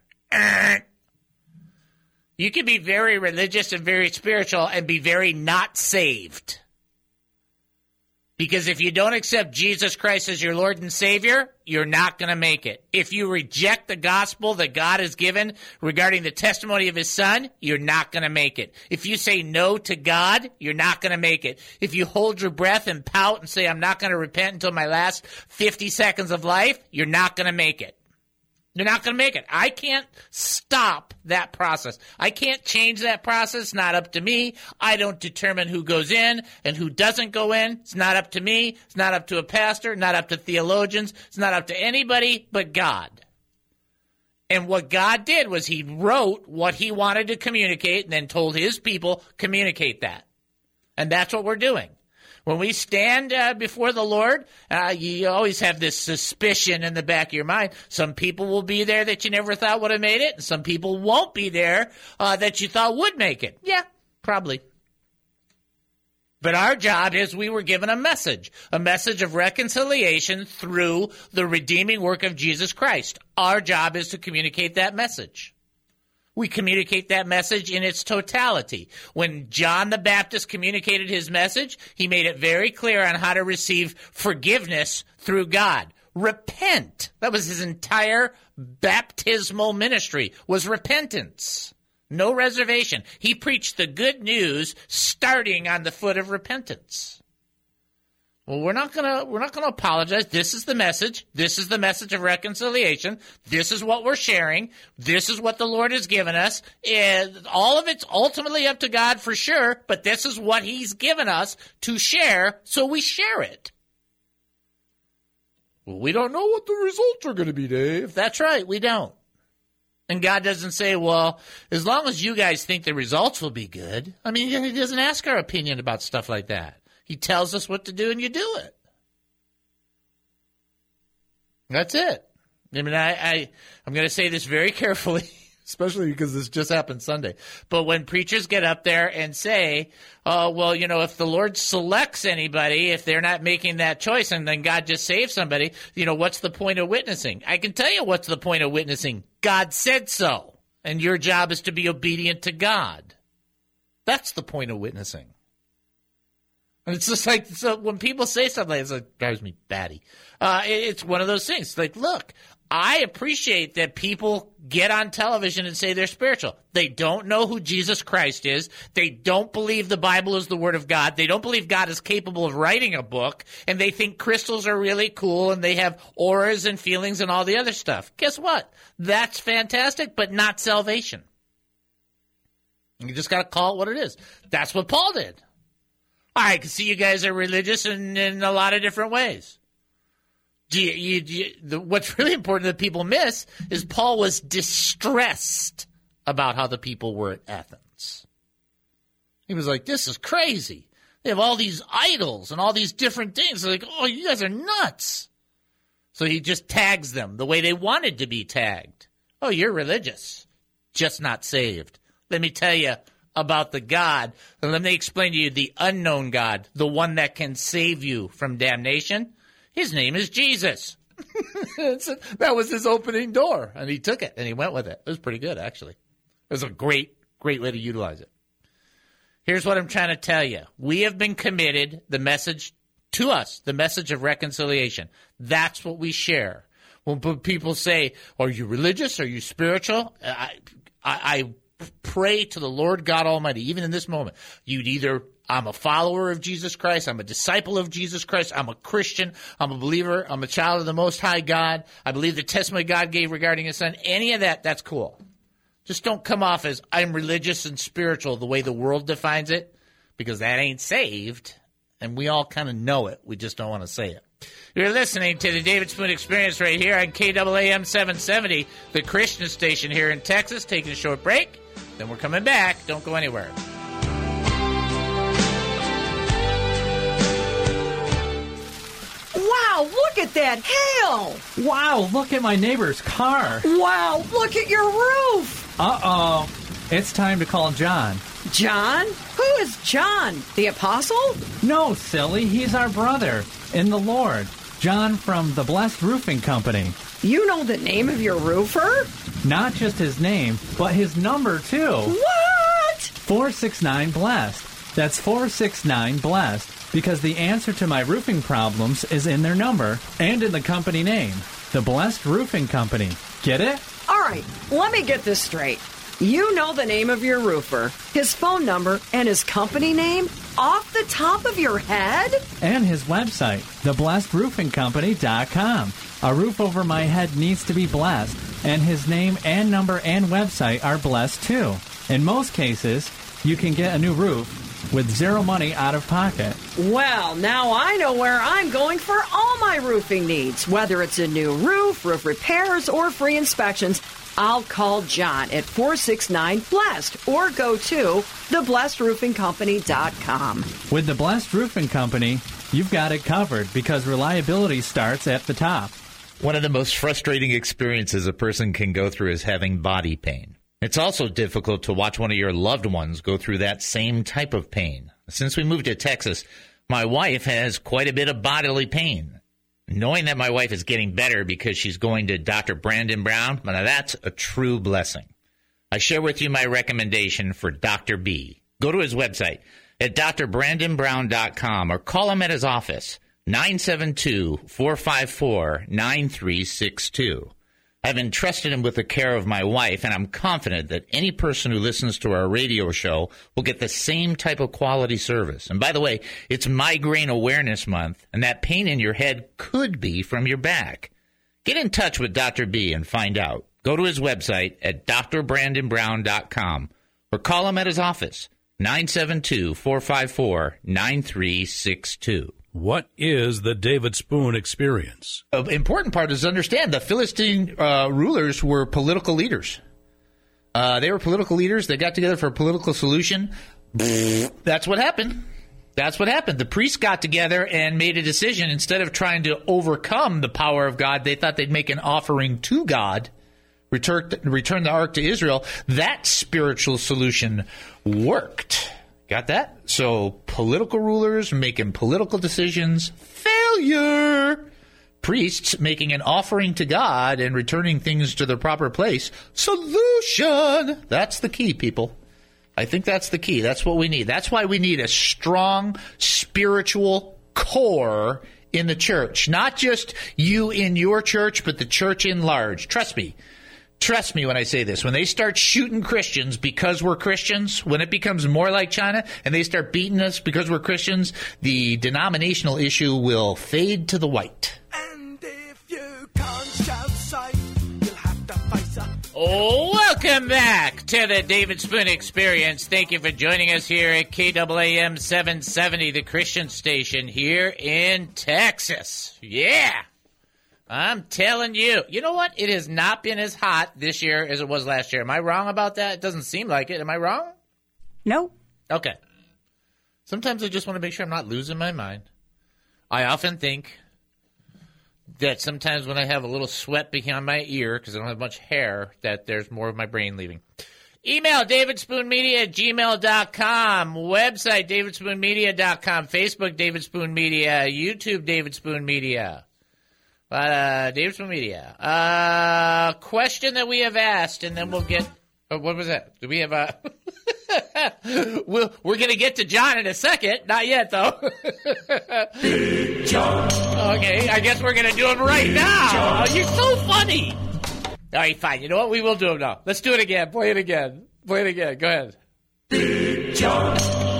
You can be very religious and very spiritual and be very not saved. Because if you don't accept Jesus Christ as your Lord and Savior, you're not going to make it. If you reject the gospel that God has given regarding the testimony of his Son, you're not going to make it. If you say no to God, you're not going to make it. If you hold your breath and pout and say, "I'm not going to repent until my last 50 seconds of life," you're not going to make it. You're not going to make it. I can't stop that process. I can't change that process. It's not up to me. I don't determine who goes in and who doesn't go in. It's not up to me. It's not up to a pastor, not up to theologians. It's not up to anybody but God. And what God did was he wrote what he wanted to communicate and then told his people, communicate that. And that's what we're doing. When we stand before the Lord, you always have this suspicion in the back of your mind. Some people will be there that you never thought would have made it, and some people won't be there that you thought would make it. Yeah, probably. But our job is we were given a message of reconciliation through the redeeming work of Jesus Christ. Our job is to communicate that message. We communicate that message in its totality. When John the Baptist communicated his message, he made it very clear on how to receive forgiveness through God. Repent. That was his entire baptismal ministry, was repentance. No reservation. He preached the good news starting on the foot of repentance. Well, we're not gonna apologize. This is the message. This is the message of reconciliation. This is what we're sharing. This is what the Lord has given us. And all of it's ultimately up to God for sure, but this is what He's given us to share, so we share it. Well, we don't know what the results are going to be, Dave. That's right, we don't. And God doesn't say, well, as long as you guys think the results will be good. I mean, He doesn't ask our opinion about stuff like that. He tells us what to do, and you do it. That's it. I mean, I'm going to say this very carefully, especially because this just happened Sunday. But when preachers get up there and say, well, you know, if the Lord selects anybody, if they're not making that choice, and then God just saves somebody, you know, what's the point of witnessing? I can tell you what's the point of witnessing. God said so, and your job is to be obedient to God. That's the point of witnessing. And it's just like, so when people say something like this, it drives me batty. It's one of those things. Like, look, I appreciate that people get on television and say they're spiritual. They don't know who Jesus Christ is. They don't believe the Bible is the Word of God. They don't believe God is capable of writing a book. And they think crystals are really cool and they have auras and feelings and all the other stuff. Guess what? That's fantastic, but not salvation. You just got to call it what it is. That's what Paul did. I can see you guys are religious in a lot of different ways. What's really important that people miss is Paul was distressed about how the people were at Athens. He was like, this is crazy. They have all these idols and all these different things. They're like, oh, you guys are nuts. So he just tags them the way they wanted to be tagged. Oh, you're religious, just not saved. Let me tell you about the God, and let me explain to you the unknown God, the one that can save you from damnation. His name is Jesus. That was his opening door, and he took it, and he went with it. It was pretty good, actually. It was a great way to utilize it. Here's what I'm trying to tell you. We have been committed, the message to us, the message of reconciliation. That's what we share. When people say, are you religious? Are you spiritual? I pray to the Lord God Almighty, even in this moment, I'm a follower of Jesus Christ, I'm a disciple of Jesus Christ, I'm a Christian, I'm a believer, I'm a child of the Most High God, I believe the testimony God gave regarding His Son, any of that, that's cool. Just don't come off as I'm religious and spiritual the way the world defines it, because that ain't saved, and we all kind of know it, we just don't want to say it. You're listening to the David Spoon Experience right here on KAAM 770, the Christian station here in Texas. Taking a short break, then we're coming back. Don't go anywhere. Wow, look at that hail! Wow, look at my neighbor's car. Wow, look at your roof! Uh-oh. It's time to call John. John? Who is John? The apostle? No, silly. He's our brother in the Lord. John from the Blessed Roofing Company. You know the name of your roofer? Not just his name, but his number, too. What? 469-BLESSED. That's 469-BLESSED, because the answer to my roofing problems is in their number and in the company name. The Blessed Roofing Company. Get it? All right, let me get this straight. You know the name of your roofer, his phone number, and his company name off the top of your head? And his website, theblessedroofingcompany.com. A roof over my head needs to be blessed, and his name and number and website are blessed too. In most cases, you can get a new roof with zero money out of pocket. Well, now I know where I'm going for all my roofing needs. Whether it's a new roof, roof repairs, or free inspections, I'll call John at 469-BLESSED or go to theblessedroofingcompany.com. With the Blessed Roofing Company, you've got it covered because reliability starts at the top. One of the most frustrating experiences a person can go through is having body pain. It's also difficult to watch one of your loved ones go through that same type of pain. Since we moved to Texas, my wife has quite a bit of bodily pain. Knowing that my wife is getting better because she's going to Dr. Brandon Brown, now that's a true blessing. I share with you my recommendation for Dr. B. Go to his website at drbrandonbrown.com or call him at his office, 972-454-9362. I've entrusted him with the care of my wife, and I'm confident that any person who listens to our radio show will get the same type of quality service. And by the way, it's Migraine Awareness Month, and that pain in your head could be from your back. Get in touch with Dr. B and find out. Go to his website at drbrandonbrown.com or call him at his office, 972-454-9362. What is the David Spoon experience? The important part is to understand the Philistine rulers were political leaders. They were political leaders. They got together for a political solution. That's what happened. That's what happened. The priests got together and made a decision. Instead of trying to overcome the power of God, they thought they'd make an offering to God, return the ark to Israel. That spiritual solution worked. Got that? So political rulers making political decisions, failure. Priests making an offering to God and returning things to their proper place, solution. That's the key, people. I think that's the key. That's what we need. That's why we need a strong spiritual core in the church. Not just you in your church, but the church in large. Trust me. Trust me when I say this. When they start shooting Christians because we're Christians, when it becomes more like China and they start beating us because we're Christians, the denominational issue will fade to the white. And if you can't shout sight, you'll have to face up. Welcome back to the David Spoon Experience. Thank you for joining us here at KAAM 770, the Christian station here in Texas. Yeah. I'm telling you. You know what? It has not been as hot this year as it was last year. Am I wrong about that? It doesn't seem like it. Am I wrong? No. Okay. Sometimes I just want to make sure I'm not losing my mind. I often think that sometimes when I have a little sweat behind my ear because I don't have much hair, that there's more of my brain leaving. Email davidspoonmedia@gmail.com. Website davidspoonmedia.com. Facebook David Spoon Media. YouTube David Spoon Media. David Spoon Media. Question that we have asked, and then we'll get. What was that? Do we have a? We're going to get to John in a second. Not yet, though. Big John. Okay, I guess we're going to do him right now. Oh, you're so funny. All right, fine. You know what? We will do him now. Let's do it again. Play it again. Play it again. Go ahead. Big John.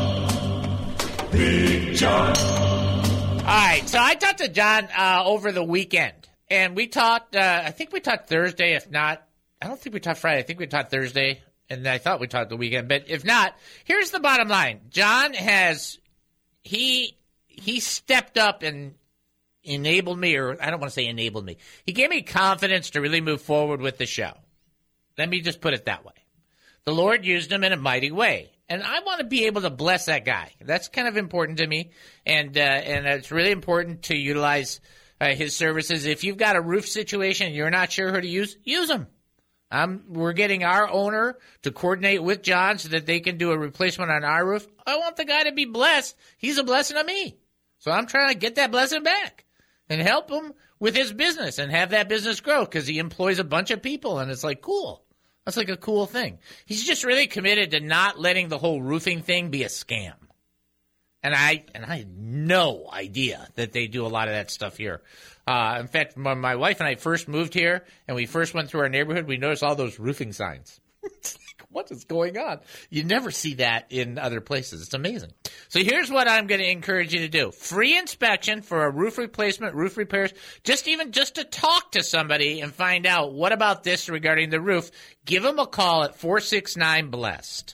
Big John. All right, so I talked to John over the weekend, and we talked, I think we talked Thursday, if not, I don't think we talked Friday, I think we talked Thursday, and I thought we talked the weekend, but if not, here's the bottom line. John has, he stepped up and enabled me, or I don't want to say enabled me, he gave me confidence to really move forward with the show. Let me just put it that way. The Lord used him in a mighty way. And I want to be able to bless that guy. That's kind of important to me, and it's really important to utilize his services. If you've got a roof situation and you're not sure who to use him. We're getting our owner to coordinate with John so that they can do a replacement on our roof. I want the guy to be blessed. He's a blessing to me. So I'm trying to get that blessing back and help him with his business and have that business grow because he employs a bunch of people, and it's like, cool. That's like a cool thing. He's just really committed to not letting the whole roofing thing be a scam. And I had no idea that they do a lot of that stuff here. In fact, when my wife and I first moved here and we first went through our neighborhood, we noticed all those roofing signs. It's like, what is going on? You never see that in other places. It's amazing. So here's what I'm going to encourage you to do. Free inspection for a roof replacement, roof repairs, just to talk to somebody and find out what about this regarding the roof. Give them a call at 469-BLESSED.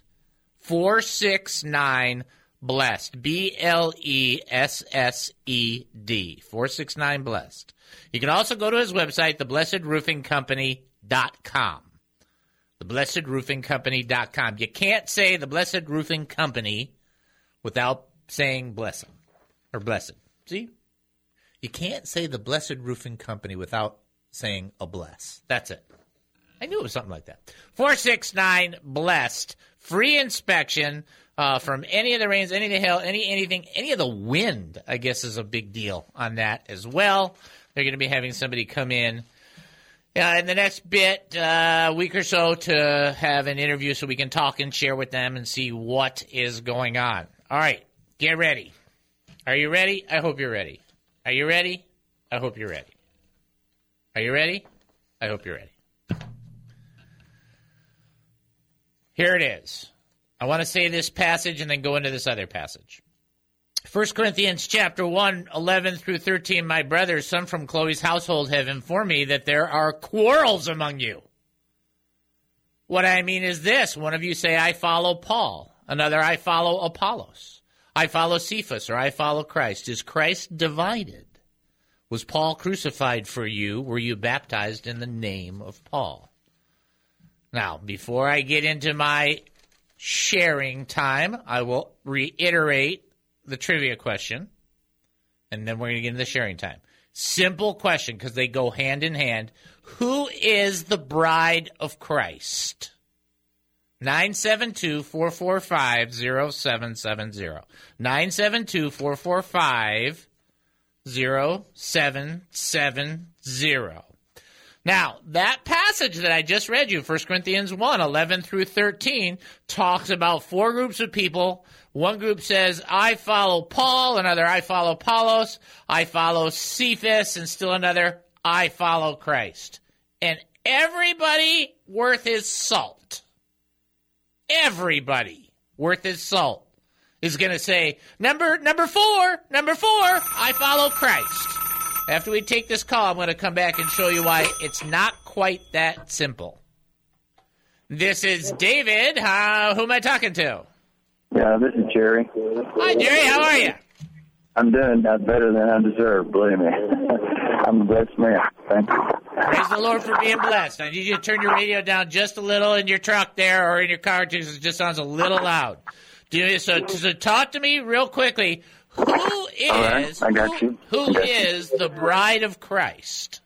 469-BLESSED. BLESSED. 469-BLESSED. You can also go to his website, theblessedroofingcompany.com. theblessedroofingcompany.com. You can't say the Blessed Roofing Company without saying blessing or blessed. See? You can't say the Blessed Roofing Company without saying a bless. That's it. I knew it was something like that. 469-BLESSED. Free inspection from any of the rains, any of the hail, anything, any of the wind, I guess, is a big deal on that as well. They're going to be having somebody come in in the next week or so, to have an interview so we can talk and share with them and see what is going on. All right, get ready. Are you ready? I hope you're ready. Are you ready? I hope you're ready. Are you ready? I hope you're ready. Here it is. I want to say this passage and then go into this other passage. 1 Corinthians chapter 1, 11 through 13, my brothers, some from Chloe's household have informed me that there are quarrels among you. What I mean is this. One of you say, I follow Paul. Another, I follow Apollos. I follow Cephas, or I follow Christ. Is Christ divided? Was Paul crucified for you? Were you baptized in the name of Paul? Now, before I get into my sharing time, I will reiterate the trivia question, and then we're going to get into the sharing time. Simple question, because they go hand in hand. Who is the bride of Christ? 972-445-0770. 972-445-0770. Now, that passage that I just read you, 1 Corinthians 1, 11 through 13, talks about four groups of people. One group says, I follow Paul. Another, I follow Apollos. I follow Cephas. And still another, I follow Christ. And everybody worth his salt, everybody worth his salt is going to say, number four, I follow Christ. After we take this call, I'm going to come back and show you why it's not quite that simple. This is David. Who am I talking to? Yeah, this is Jerry. Hi, Jerry. How are you? I'm doing better than I deserve, believe me. I'm a blessed man. Thank you. Praise the Lord for being blessed. I need you to turn your radio down just a little in your truck there or in your car because it just sounds a little loud. So talk to me real quickly. Who is, all right, I got you. Who is the bride of Christ?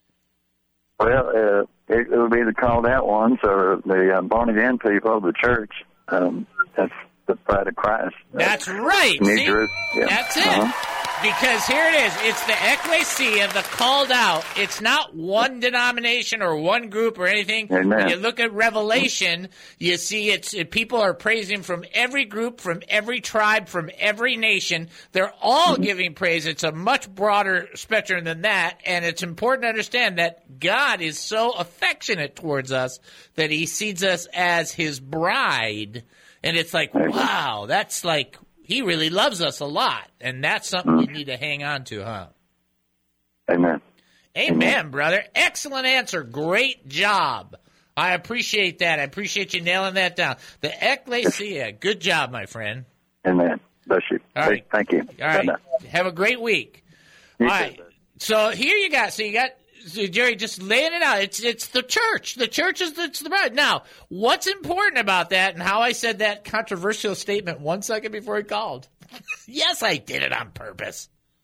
Well, it would be the called out ones or the born again people of the church. That's the bride of Christ. That's right. See? Yeah. That's it. Because here it is. It's the ecclesia, the called out. It's not one denomination or one group or anything. Amen. When you look at Revelation, you see people are praising from every group, from every tribe, from every nation. They're all giving praise. It's a much broader spectrum than that. And it's important to understand that God is so affectionate towards us that he sees us as his bride. And it's like, wow, that's like, he really loves us a lot. And that's something you need to hang on to, huh? Amen. Amen, brother. Excellent answer. Great job. I appreciate that. I appreciate you nailing that down. The ecclesia. Good job, my friend. Amen. Bless you. All right. Thank you. All right. Bye-bye. Have a great week. All right. So here you got. So Jerry, just laying it out. It's the church. The church is the bride. Now, what's important about that and how I said that controversial statement 1 second before he called? Yes, I did it on purpose.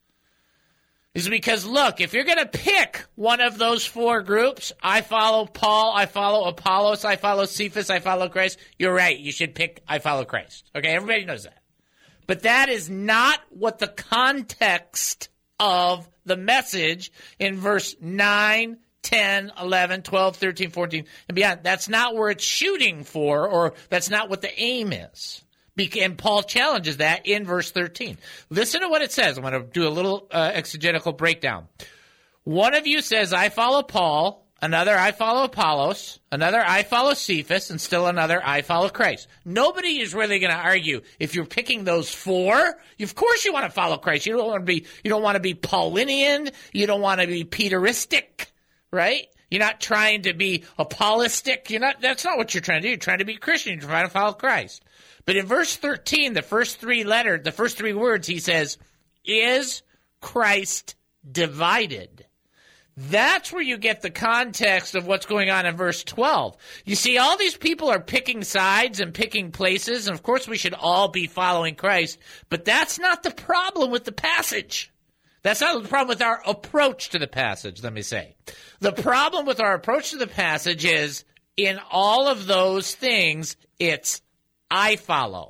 Is because, look, if you're going to pick one of those four groups, I follow Paul, I follow Apollos, I follow Cephas, I follow Christ, you're right. You should pick I follow Christ. Okay, everybody knows that. But that is not what the context of the message in verse 9, 10, 11, 12, 13, 14, and beyond. That's not where it's shooting for, or that's not what the aim is. And Paul challenges that in verse 13. Listen to what it says. I'm going to do a little exegetical breakdown. One of you says, I follow Paul. Another, I follow Apollos. Another, I follow Cephas. And still another, I follow Christ. Nobody is really going to argue if you're picking those four. Of course you want to follow Christ. You don't want to be Paulinian. You don't want to be Peteristic, right? You're not trying to be Apollistic. That's not what you're trying to do. You're trying to be Christian. You're trying to follow Christ. But in verse 13, the first three words, he says, is Christ divided? That's where you get the context of what's going on in verse 12. You see, all these people are picking sides and picking places, and of course we should all be following Christ, but that's not the problem with the passage. That's not the problem with our approach to the passage, let me say. The problem with our approach to the passage is, in all of those things, it's I follow.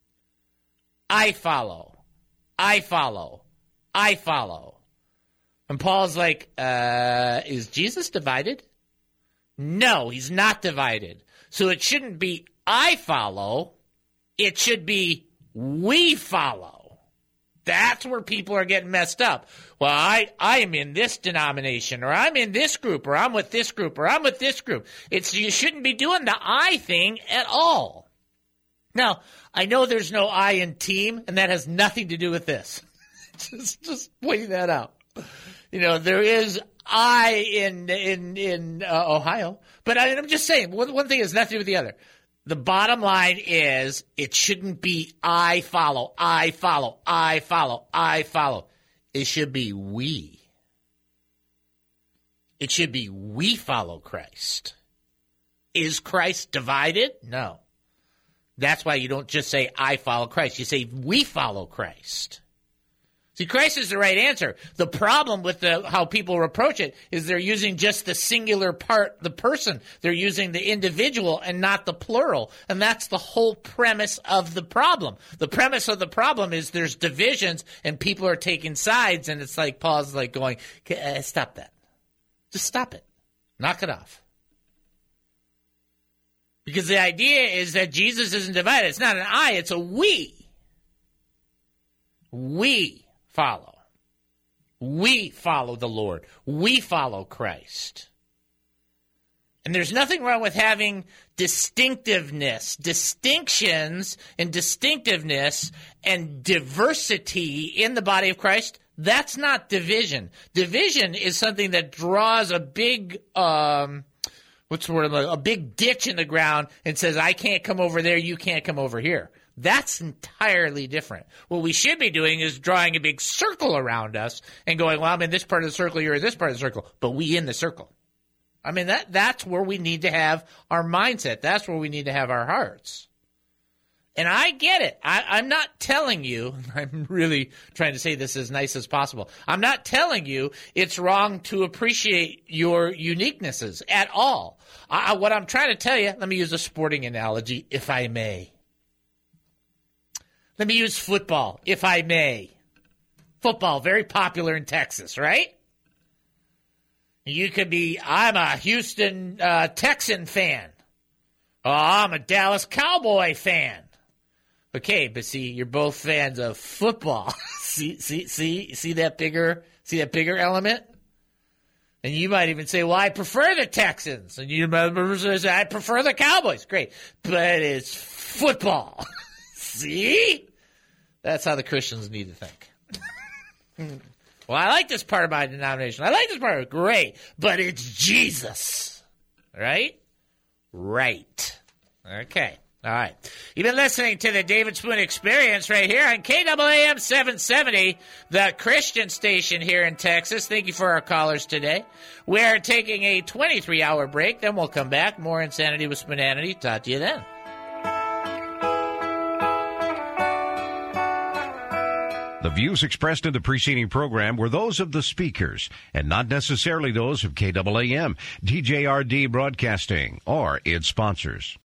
I follow. I follow. I follow. And Paul's like, is Jesus divided? No, he's not divided. So it shouldn't be I follow. It should be we follow. That's where people are getting messed up. Well, I am in this denomination, or I'm in this group, or I'm with this group, or I'm with this group. You shouldn't be doing the I thing at all. Now, I know there's no I in team, and that has nothing to do with this. just pointing that out. There is I in Ohio, but I'm just saying one thing has nothing to do with the other. The bottom line is it shouldn't be I follow, I follow, I follow, I follow. It should be we. It should be we follow Christ. Is Christ divided? No. That's why you don't just say I follow Christ. You say we follow Christ. See, Christ is the right answer. The problem with how people approach it is they're using just the singular part, the person. They're using the individual and not the plural. And that's the whole premise of the problem. The premise of the problem is there's divisions and people are taking sides, and it's like Paul's like going, stop that. Just stop it. Knock it off. Because the idea is that Jesus isn't divided. It's not an I, it's a we. We follow. We follow the Lord. We follow Christ. And there's nothing wrong with having distinctiveness, distinctions and distinctiveness and diversity in the body of Christ. That's not division. Division is something that draws a big, a big ditch in the ground and says, I can't come over there, you can't come over here. That's entirely different. What we should be doing is drawing a big circle around us and going, well, I'm in this part of the circle, you're in this part of the circle, but we in the circle. I mean, that's where we need to have our mindset. That's where we need to have our hearts. And I get it. I'm not telling you, I'm really trying to say this as nice as possible. I'm not telling you it's wrong to appreciate your uniquenesses at all. What I'm trying to tell you, let me use a sporting analogy, if I may. Let me use football, if I may. Football, very popular in Texas, right? You could be, I'm a Houston Texan fan. Oh, I'm a Dallas Cowboy fan. Okay, but see, you're both fans of football. see that bigger element? And you might even say, well, I prefer the Texans. And you might say, I prefer the Cowboys. Great. But it's football. See? That's how the Christians need to think. Well, I like this part of my denomination. I like this part. Great. But it's Jesus. Right? Right. Okay. All right. You've been listening to the David Spoon Experience right here on KAAM 770, the Christian station here in Texas. Thank you for our callers today. We're taking a 23-hour break. Then we'll come back. More Insanity with Spoonanity. Talk to you then. The views expressed in the preceding program were those of the speakers and not necessarily those of KAAM, DJRD Broadcasting, or its sponsors.